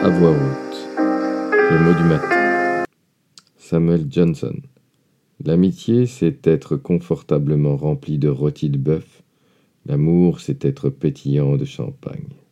à voix haute. Le mot du matin. Samuel Johnson. L'amitié, c'est être confortablement rempli de rôti de bœuf. L'amour, c'est être pétillant de champagne.